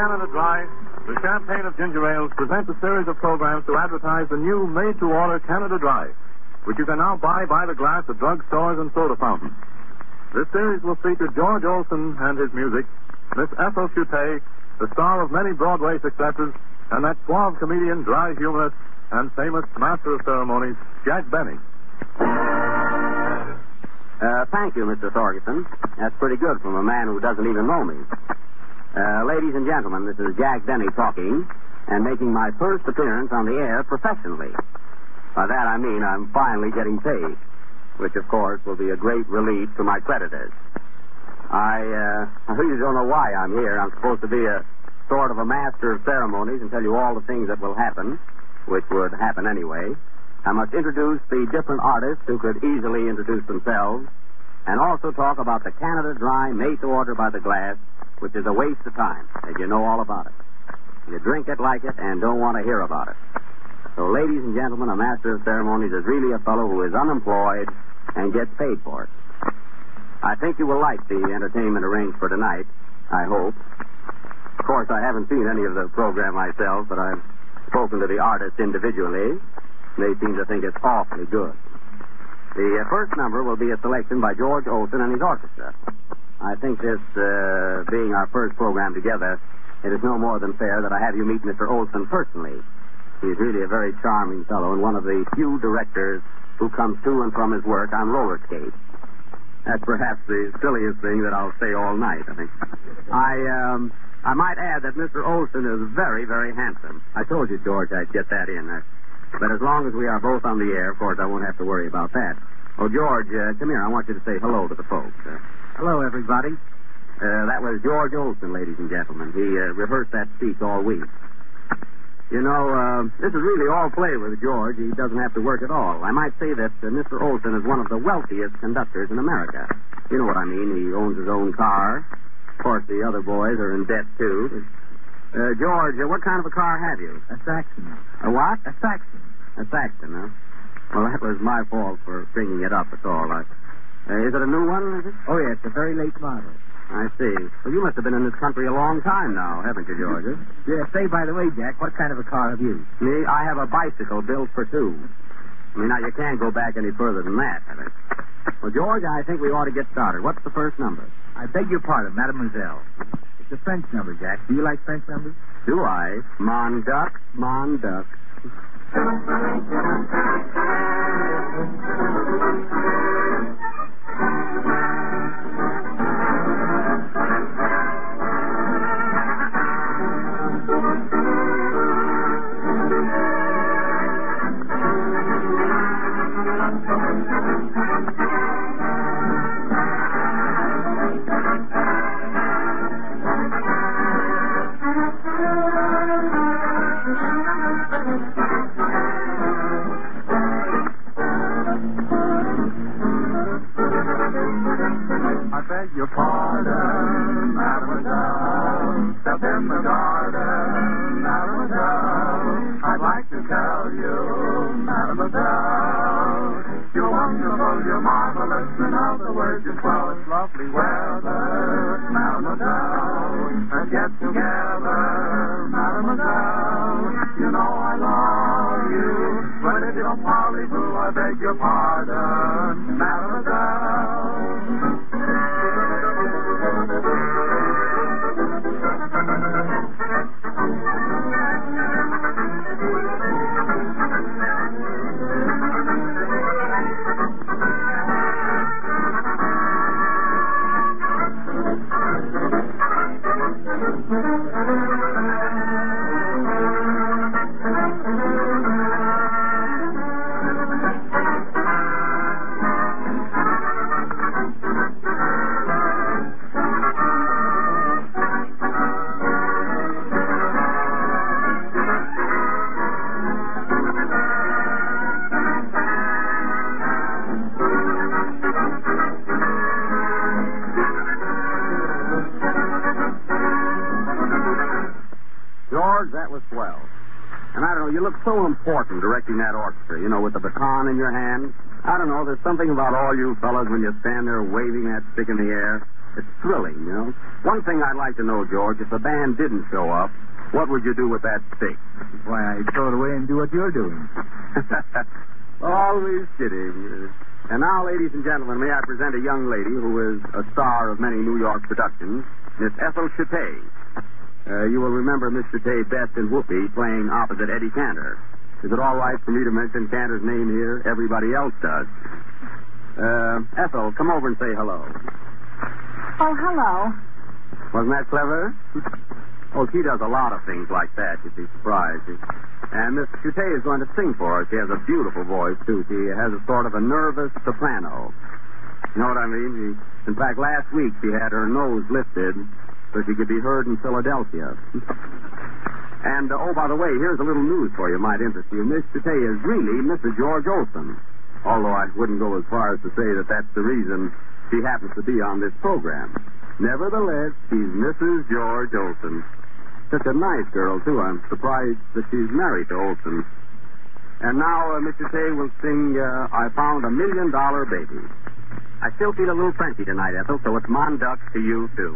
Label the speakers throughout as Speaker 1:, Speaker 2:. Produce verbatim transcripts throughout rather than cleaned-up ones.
Speaker 1: Canada Dry, the Champagne of Ginger Ales, presents a series of programs to advertise the new made-to-order Canada Dry, which you can now buy by the glass at drugstores and soda fountains. This series will feature George Olson and his music, Miss Ethel Chute, the star of many Broadway successes, and that suave comedian, dry humorist, and famous master of ceremonies, Jack Benny.
Speaker 2: Uh, thank you, Mister Thorgerson. That's pretty good from a man who doesn't even know me. Uh, ladies and gentlemen, this is Jack Benny talking and making my first appearance on the air professionally. By that I mean I'm finally getting paid, which, of course, will be a great relief to my creditors. I, uh, I really don't know why I'm here. I'm supposed to be a sort of a master of ceremonies and tell you all the things that will happen, which would happen anyway. I must introduce the different artists who could easily introduce themselves, and also talk about the Canada Dry made to order by the glass, which is a waste of time, as you know all about it. You drink it, like it, and don't want to hear about it. So, ladies and gentlemen, a master of ceremonies is really a fellow who is unemployed and gets paid for it. I think you will like the entertainment arranged for tonight, I hope. Of course, I haven't seen any of the program myself, but I've spoken to the artists individually. They seem to think it's awfully good. The uh, first number will be a selection by George Olson and his orchestra. I think this uh, being our first program together, it is no more than fair that I have you meet Mister Olson personally. He's really a very charming fellow and one of the few directors who comes to and from his work on roller skates. That's perhaps the silliest thing that I'll say all night, I think. I, um, I might add that Mister Olson is very, very handsome. I told you, George, I'd get that in. Uh, but as long as we are both on the air, of course, I won't have to worry about that. Oh, George, uh, come here. I want you to say hello to the folks. Uh,
Speaker 3: Hello, everybody.
Speaker 2: Uh, that was George Olson, ladies and gentlemen. He uh, rehearsed that speech all week. You know, uh, this is really all play with George. He doesn't have to work at all. I might say that uh, Mister Olson is one of the wealthiest conductors in America. You know what I mean. He owns his own car. Of course, the other boys are in debt, too. Uh, George, uh, what kind of a car have you?
Speaker 3: A Saxon.
Speaker 2: A what?
Speaker 3: A Saxon.
Speaker 2: A Saxon, huh? Well, that was my fault for bringing it up, that's all. Uh, uh, is it a new one, is it?
Speaker 3: Oh, yes, a very late model.
Speaker 2: I see. Well, you must have been in this country a long time now, haven't you, George?
Speaker 3: Yeah, say, by the way, Jack, what kind of a car have you?
Speaker 2: Me? I have a bicycle built for two. I mean, now, you can't go back any further than that, I think. Well, George, I think we ought to get started. What's the first number?
Speaker 3: I beg your pardon, Mademoiselle. It's a French number, Jack. Do you like French numbers?
Speaker 2: Do I? Mon duck, mon duck.
Speaker 4: Your pardon, mademoiselle, step in the garden, mademoiselle. I'd like to tell you, mademoiselle, you're wonderful, you're marvelous, in other words, you're swell, it's lovely weather, mademoiselle. Let's get together, mademoiselle, you know I love you, but if you don't parley-vous, I beg your pardon, mademoiselle.
Speaker 2: George, that was swell. And I don't know, you look so important directing that orchestra, you know, with the baton in your hand. I don't know, there's something about all you fellas when you stand there waving that stick in the air. It's thrilling, you know. One thing I'd like to know, George, if the band didn't show up, what would you do with that stick?
Speaker 3: Why, I'd throw it away and do what you're doing.
Speaker 2: Always kidding. And now, ladies and gentlemen, may I present a young lady who is a star of many New York productions, Miss Ethel Chate. Uh, you will remember Miss Chate best in Whoopi playing opposite Eddie Cantor. Is it all right for me to mention Cantor's name here? Everybody else does. Uh, Ethel, come over and say hello.
Speaker 5: Oh, hello.
Speaker 2: Wasn't that clever? Oh, she does a lot of things like that. You'd be surprised. And Miss Chate is going to sing for us. She has a beautiful voice, too. She has a sort of a nervous soprano. You know what I mean? She, in fact, last week she had her nose lifted so she could be heard in Philadelphia. And, uh, oh, by the way, here's a little news for you. Might interest you. Miss Chate is really Missus George Olson. Although I wouldn't go as far as to say that that's the reason she happens to be on this program. Nevertheless, she's Missus George Olson. Such a nice girl, too. I'm surprised that she's married to Olson. And now uh, Mister Tay will sing uh, I Found a Million Dollar Baby. I still feel a little Frenchy tonight, Ethel, so it's mon duck to you, too.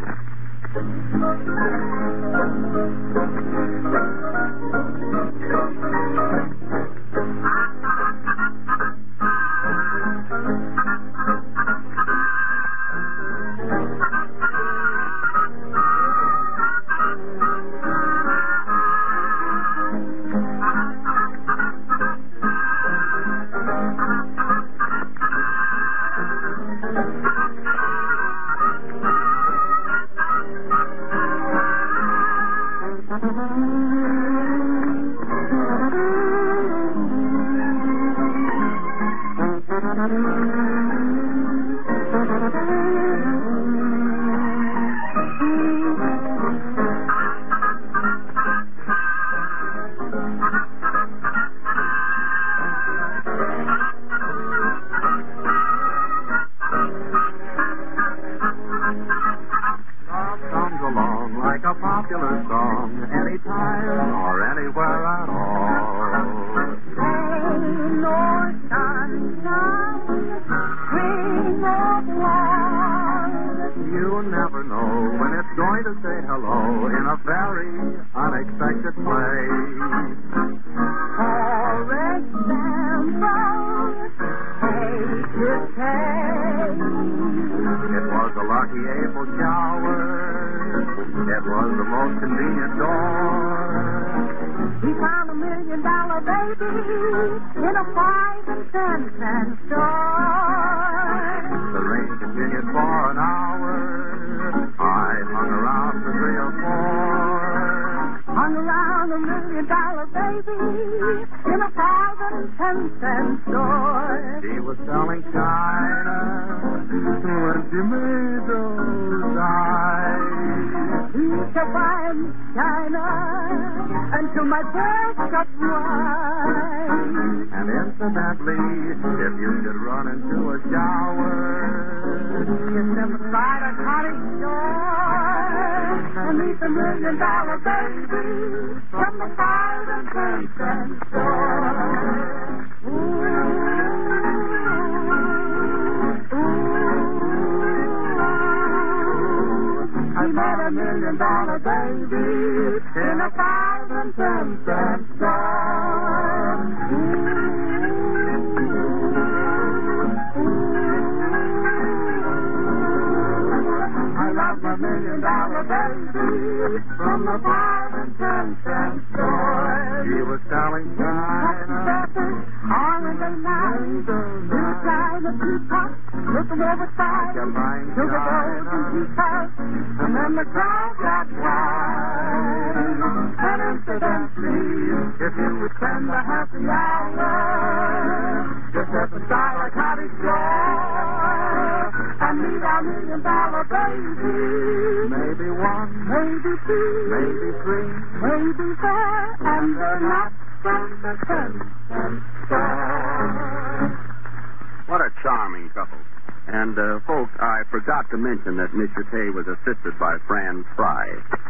Speaker 2: What a charming couple. And, uh, folks, I forgot to mention that Mister Tay was assisted by Fran Fry.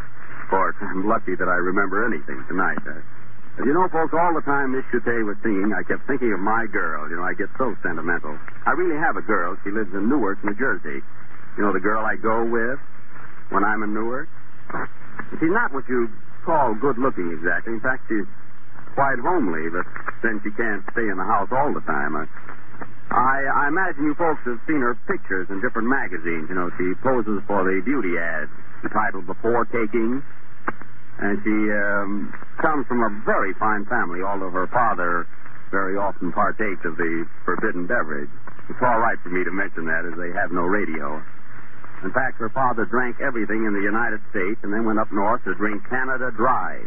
Speaker 2: Of course, I'm lucky that I remember anything tonight. Uh, you know, folks, all the time Mister Tay was singing, I kept thinking of my girl. You know, I get so sentimental. I really have a girl. She lives in Newark, New Jersey. You know, the girl I go with when I'm in Newark? She's not what you call good-looking exactly. In fact, she's quite homely, but then she can't stay in the house all the time. I, I, I imagine you folks have seen her pictures in different magazines. You know, she poses for the beauty ads entitled Before Taking. And she um, comes from a very fine family, although her father very often partakes of the forbidden beverage. It's all right for me to mention that, as they have no radio. In fact, her father drank everything in the United States and then went up north to drink Canada Dry.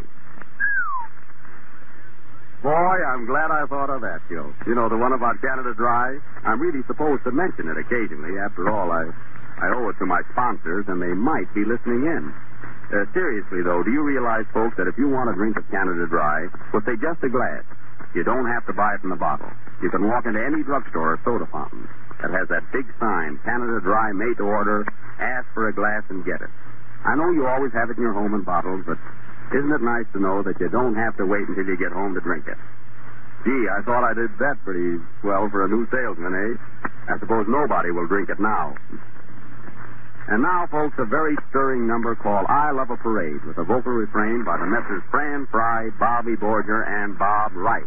Speaker 2: Boy, I'm glad I thought of that, Joe. You know, the one about Canada Dry? I'm really supposed to mention it occasionally. After all, I, I owe it to my sponsors, and they might be listening in. Uh, seriously, though, do you realize, folks, that if you want a drink of Canada Dry, well, say just a glass, you don't have to buy it in the bottle. You can walk into any drugstore or soda fountain that has that big sign, Canada Dry, made to order, ask for a glass and get it. I know you always have it in your home in bottles, but isn't it nice to know that you don't have to wait until you get home to drink it? Gee, I thought I did that pretty well for a new salesman, eh? I suppose nobody will drink it now. And now, folks, a very stirring number called I Love a Parade, with a vocal refrain by the Messrs. Fran Fry, Bobby Borger, and Bob Wright.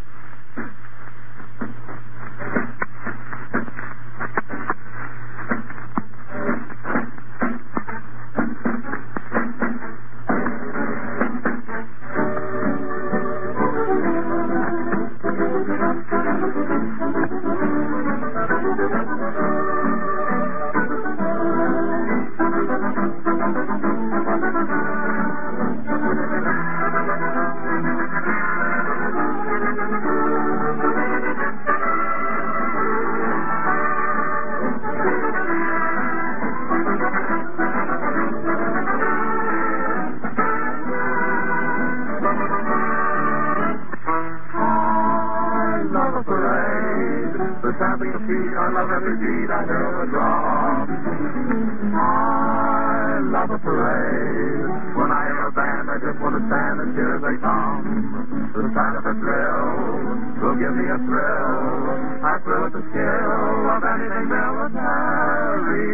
Speaker 4: I love every beat I ever draw. I love a parade. When I hear a band, I just want to stand and cheer as they come. The sound of a drill will give me a thrill. I thrill at the skill of anything military.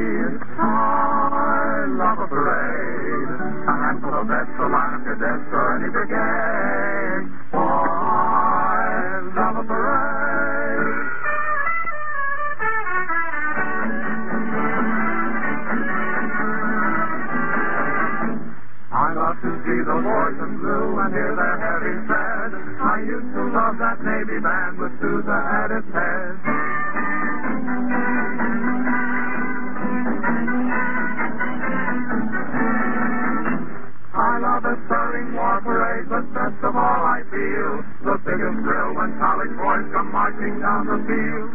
Speaker 4: I love a parade. A handful of vets, a line of cadets, or any brigade. Oh, I love a parade. I love to see the boys in blue and hear their heavy tread. I used to love that Navy band with Sousa at its head. I love the stirring war parade, but best of all I feel the biggest thrill when college boys come marching down the field.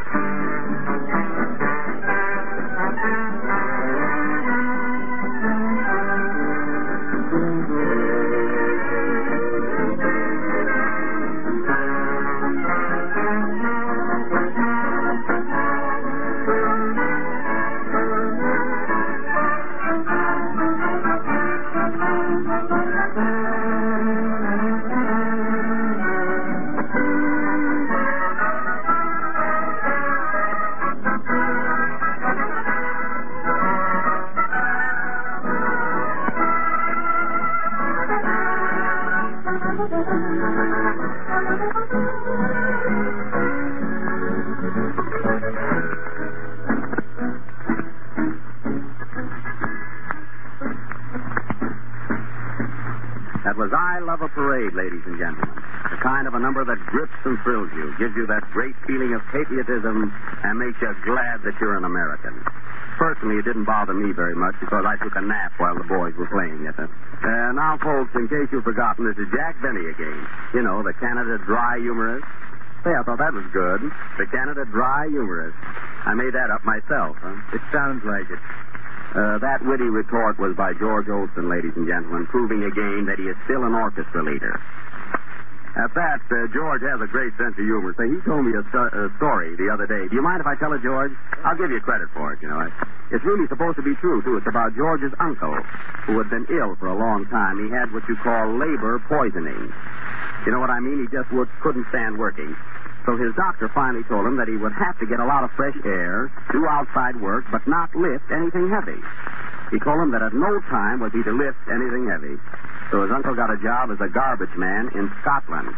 Speaker 4: That was I Love a Parade, ladies and gentlemen. The kind of a number that grips and thrills you, gives you that great feeling of patriotism, and makes you glad that you're an American. Personally, it didn't bother me very much because I took a nap while the boys were playing it. Uh, now, folks, in case you've forgotten, this is Jack Benny again. You know, the Canada Dry humorist. Say, I thought that was good. The Canada Dry humorist. I made that up myself, huh?
Speaker 3: It sounds like it.
Speaker 2: Uh, that witty retort was by George Olson, ladies and gentlemen, proving again that he is still an orchestra leader. At that, uh, George has a great sense of humor. Say, he told me a, sto- a story the other day. Do you mind if I tell it, George? I'll give you credit for it, you know. It's really supposed to be true, too. It's about George's uncle, who had been ill for a long time. He had what you call labor poisoning. You know what I mean? He just would, couldn't stand working. So So his doctor finally told him that he would have to get a lot of fresh air, do outside work, but not lift anything heavy. He told him that at no time was he to lift anything heavy. So his uncle got a job as a garbage man in Scotland.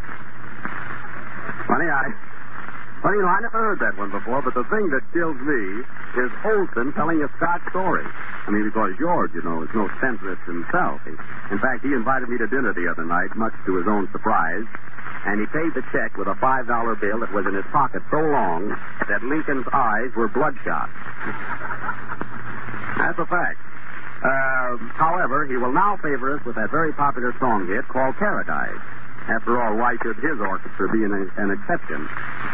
Speaker 2: Funny, I... Funny, you know, I never heard that one before, but the thing that kills me is Olson telling a Scotch story. I mean, because George, you know, is no spendthrift himself. He, in fact, he invited me to dinner the other night, much to his own surprise, and he paid the check with a five dollar bill that was in his pocket so long that Lincoln's eyes were bloodshot. That's a fact. Uh, however, he will now favor us with that very popular song hit called Paradise. After all, why should his orchestra be an, an exception?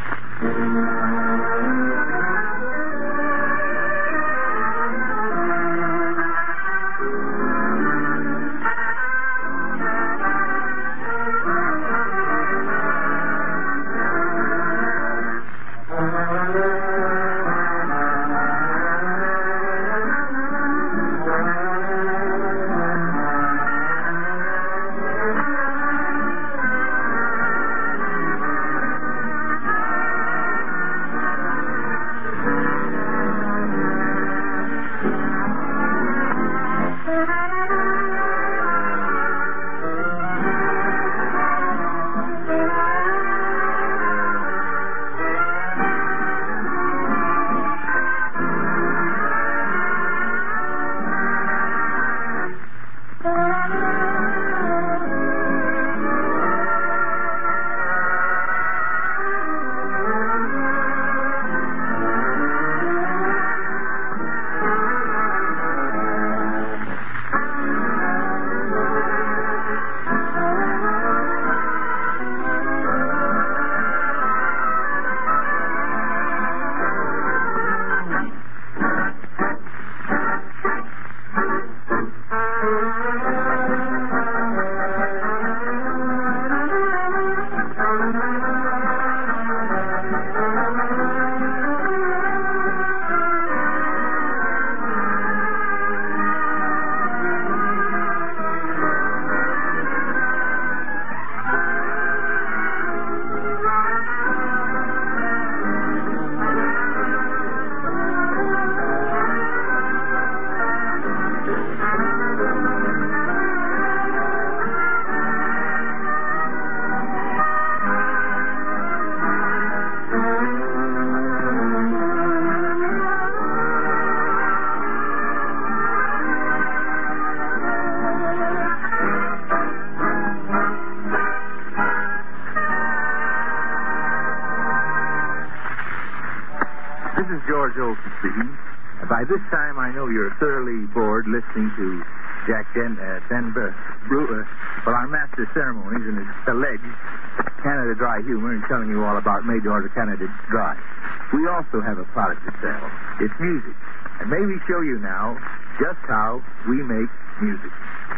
Speaker 3: George Olson speaking. By this time, I know you're thoroughly bored listening to Jack Den, uh, Denver, uh, well, our master ceremonies and his alleged Canada Dry humor and telling you all about made-to-order Canada Dry. We also have a product to sell. It's music. And may we show you now just how we make music.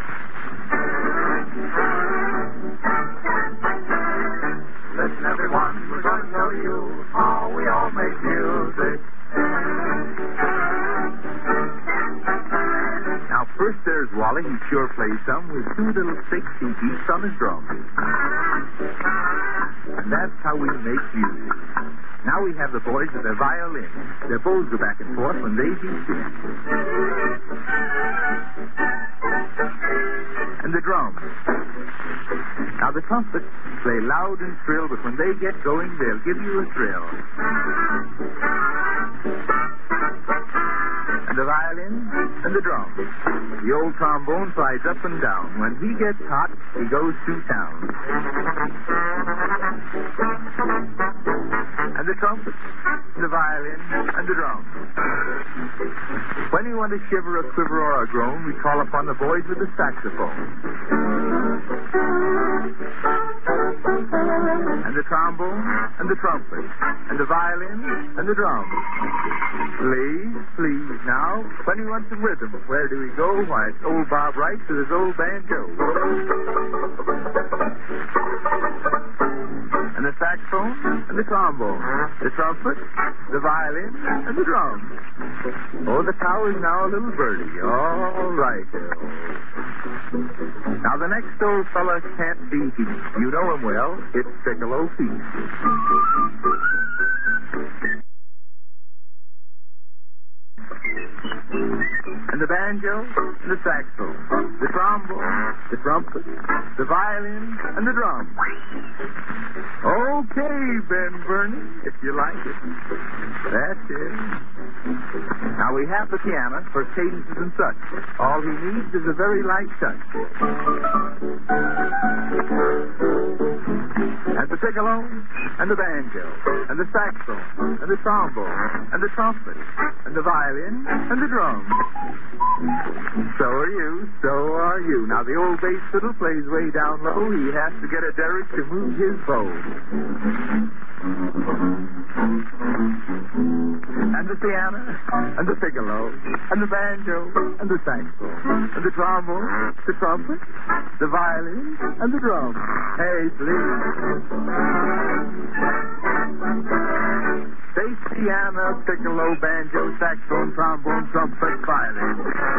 Speaker 1: Listen, everyone, we're going to show you how we all make music.
Speaker 3: Now, first there's Wally. He sure plays some with two little sticks he beats on his drum. And that's how we make music. Now we have the boys with their violin. Their bows go back and forth when they beat in. And the drums. Now the trumpets play loud and shrill, but when they get going, they'll give you a thrill. And the violin and the drums. The old trombone flies up and down. When he gets hot, he goes to town. And the trumpet, the violin, and the drums. When we want to shiver, a quiver, or a groan, we call upon the boys with the saxophone. And the trombone, and the trumpet, and the violin, and the drums. Please, please, now, when we want some rhythm, where do we go? Why, it's old Bob Wright with his old banjo. And the saxophone, and the trombone, the trumpet, the violin, and the drums. Oh, the cow is now a little birdie. All right, Bill. Now, the next old fella can't be beat. You know him well. It's Piccolo Pete. And the banjo, and the saxophone, the trombone, the trumpet, the violin, and the drum. Okay, Ben Bernie, if you like it. That's it. Now we have the piano for cadences and such. All he needs is a very light touch. And the piccolo, and the banjo, and the saxophone, and the trombone, and the trumpet, and the violin, and the drum. So are you, so are you. Now, the old bass fiddle plays way down low. He has to get a derrick to move his bow. And the piano, and the piccolo, and the banjo, and the saxophone, and the trombone, the trumpet, the violin, and the drum. Hey, please. Bass, piano, piccolo, banjo, saxophone, trombone, trumpet, violin.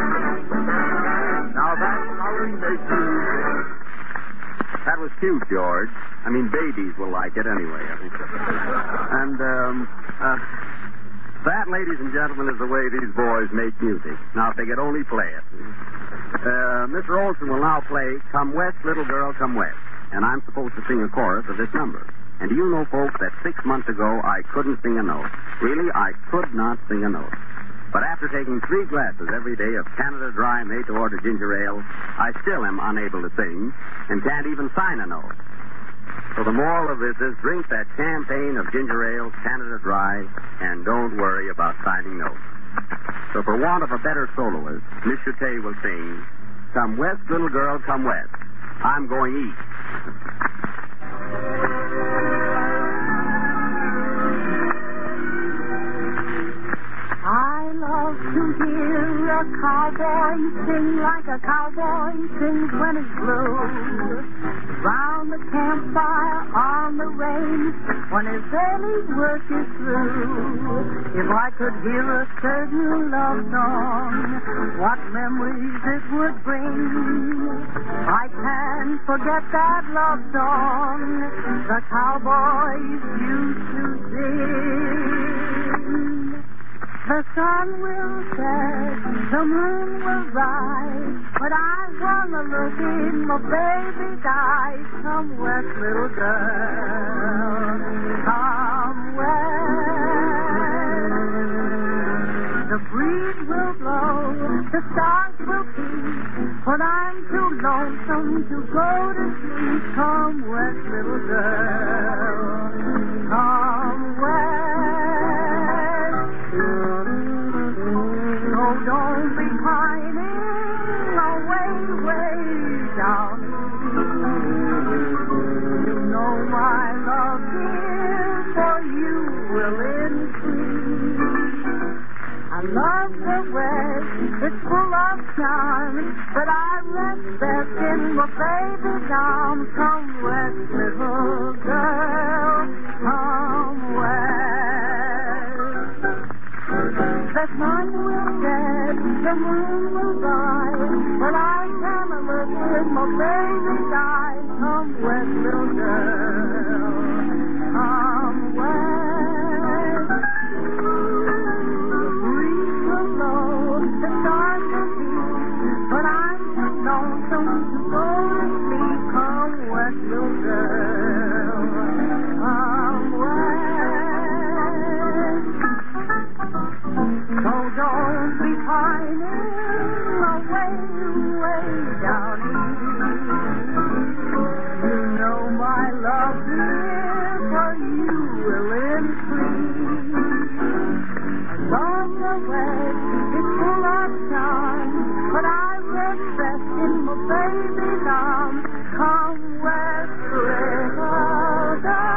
Speaker 3: Now that's how we make music.
Speaker 2: That was cute, George. I mean, babies will like it anyway, I think. And, um, uh, that, ladies and gentlemen, is the way these boys make music. Now, if they could only play it. Uh, Mister Olson will now play Come West, Little Girl, Come West. And I'm supposed to sing a chorus of this number. And do you know, folks, that six months ago I couldn't sing a note. Really, I could not sing a note. But after taking three glasses every day of Canada Dry made-to-order ginger ale, I still am unable to sing and can't even sign a note. So the moral of this is drink that champagne of ginger ale, Canada Dry, and don't worry about signing notes. So for want of a better soloist, Miss Chute will sing, Come West, Little Girl, Come West. I'm going east.
Speaker 5: I love to hear a cowboy sing like a cowboy sings when it's blue. Round the campfire on the range when his daily work is through. If I could hear a certain love song, what memories it would bring. I can't forget that love song the cowboys used to sing. The sun will set, the moon will rise, but I wanna look in my baby's eyes. Come west, little girl, come west. The breeze will blow, the stars will peep, but I'm too lonesome to go to sleep. Come west, little girl, come west. Oh, don't be pining away, way down. You know my love here for you will increase. I love the West, it's full of charm, but I rest best in my baby's arms. Come west, little girl, come west. The sun will set, the moon will rise, but I can't look in my baby's eyes. Come west, little girl, come west. The breeze will blow, the stars will beat, but I'm too lonesome to go to sleep. Come west, little girl, come west. So don't be pining away, way down east. You know my love here for you will increase. Along the way, it's full of charm, but I rest best in my baby's arms. Come west, little girl.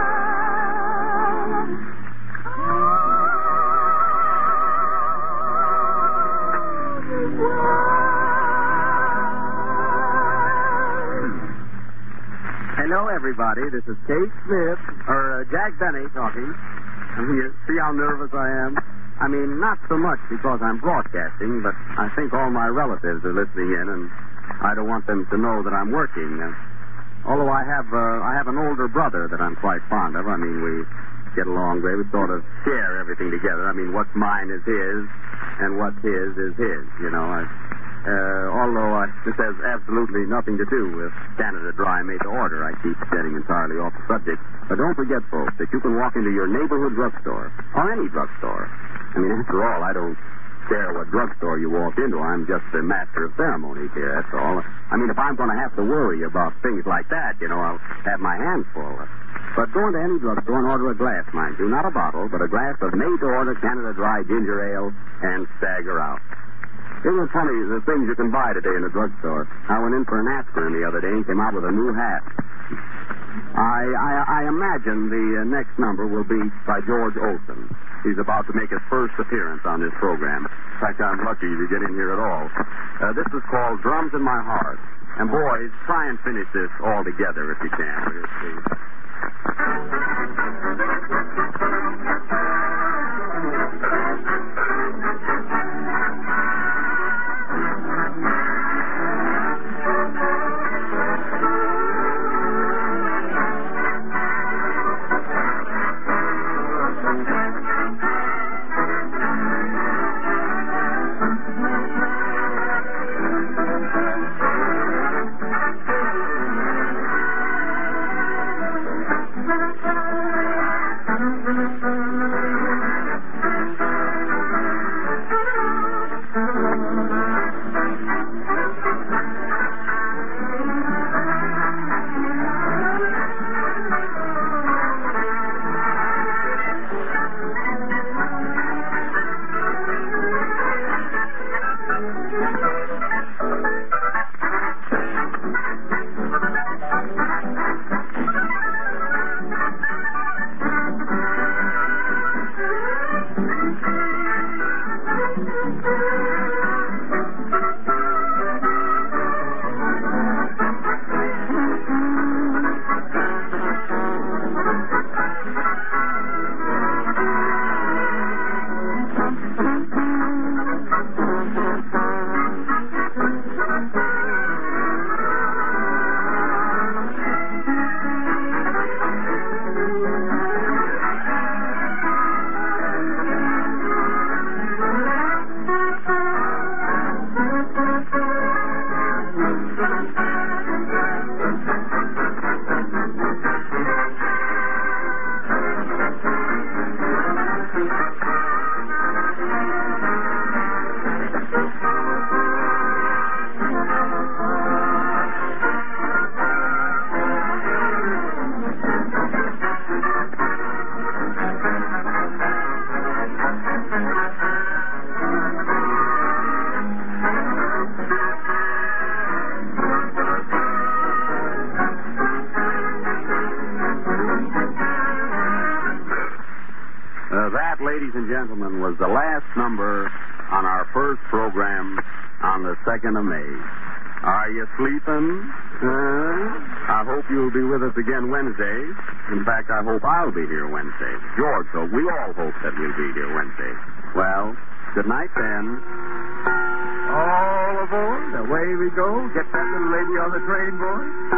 Speaker 2: Hello, everybody. This is Kate Smith, or uh, Jack Benny talking. I mean, you see how nervous I am? I mean, not so much because I'm broadcasting, but I think all my relatives are listening in, and I don't want them to know that I'm working. Uh, although I have uh, I have an older brother that I'm quite fond of. I mean, we get along great. We sort of share everything together. I mean, what's mine is his, and what's his is his. You know, I, uh, although I, this has absolutely nothing to do with Canada Dry made to order. I keep getting entirely off the subject. But don't forget, folks, that you can walk into your neighborhood drugstore, or any drugstore. I mean, after all, I don't care what drugstore you walk into. I'm just the master of ceremonies here, that's all. I mean, if I'm going to have to worry about things like that, you know, I'll have my hands full. But go into any drugstore and order a glass, mind you. Not a bottle, but a glass of made-to-order Canada Dry ginger ale and stagger out. Isn't it funny, the things you can buy today in a drugstore? I went in for an aspirin the other day and came out with a new hat. I, I, I imagine the uh, next number will be by George Olson. He's about to make his first appearance on this program. In fact, I'm lucky to get in here at all. Uh, this is called Drums in My Heart. And boys, try and finish this all together if you can. Please. Ladies and gentlemen, was the last number on our first program on the second of May. Are you sleeping? Uh, I hope you'll be with us again Wednesday. In fact, I hope I'll be here Wednesday. George, so we all hope that we'll be here Wednesday. Well, good night then.
Speaker 3: All aboard. Away we go. Get that little lady on the train, boys.